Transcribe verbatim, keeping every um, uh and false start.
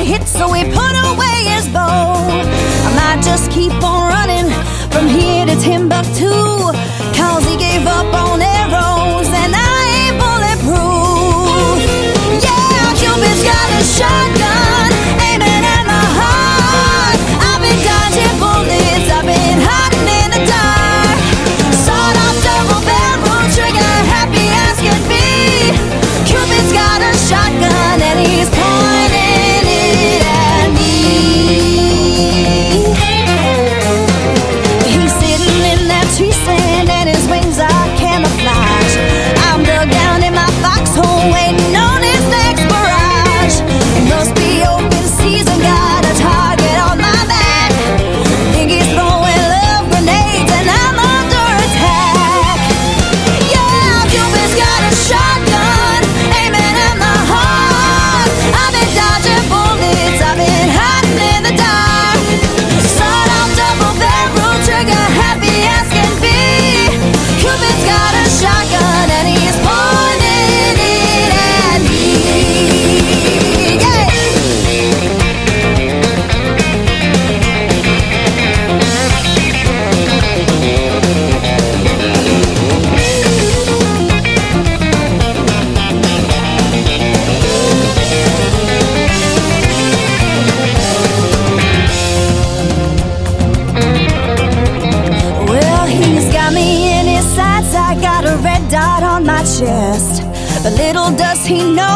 get hit, so he put away his bow. I might just keep on running from here to Timbuktu, cause he gave up on arrows and I ain't bulletproof. Yeah, Cupid's got a shotgun aiming at my heart. I've been dodging bullets, I've been hiding in the dark. Sawed off double barrel trigger, happy as could be. Cupid's got a shotgun and he's pointing it at me. He's sitting in that tree stand and his wings are camouflage. I'm dug down in my foxhole waiting on his next barrage. It must be open season, got a target on my back. Think he's throwing love grenades and I'm under attack. Yeah, Cupid's got a shotgun aiming at my heart. I've been dodging bullets, I've been hiding in the dark. Sawed off double barrel trigger, happy as can be. Cupid's got a shotgun and he's pointing it at me. Yeah. Well, he's got me in his sights, I got a red dot on my chest. But little does he know